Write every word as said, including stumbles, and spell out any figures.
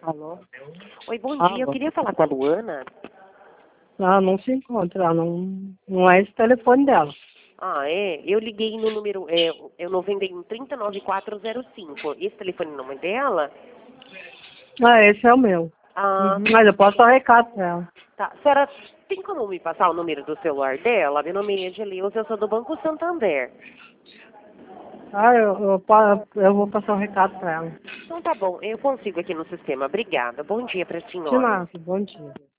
Alô? Oi, bom Alô? dia. Eu queria falar com a Luana. Ela não se encontra, ela não, não é esse telefone dela. Ah, é? Eu liguei no número, é, é o noventa e um, trinta, noventa e quatro zero cinco. Esse telefone não é dela? Ah, esse é o meu. Ah, Uhum, mas eu posso dar um recado pra ela. tá. Senhora, tem como me passar o número do celular dela? Meu nome é Angeleuza, eu sou do Banco Santander. Ah, eu, eu, pa- eu vou passar um recado pra ela. Então tá bom, eu consigo aqui no sistema. Obrigada. Bom dia pra De senhora. nada, bom dia.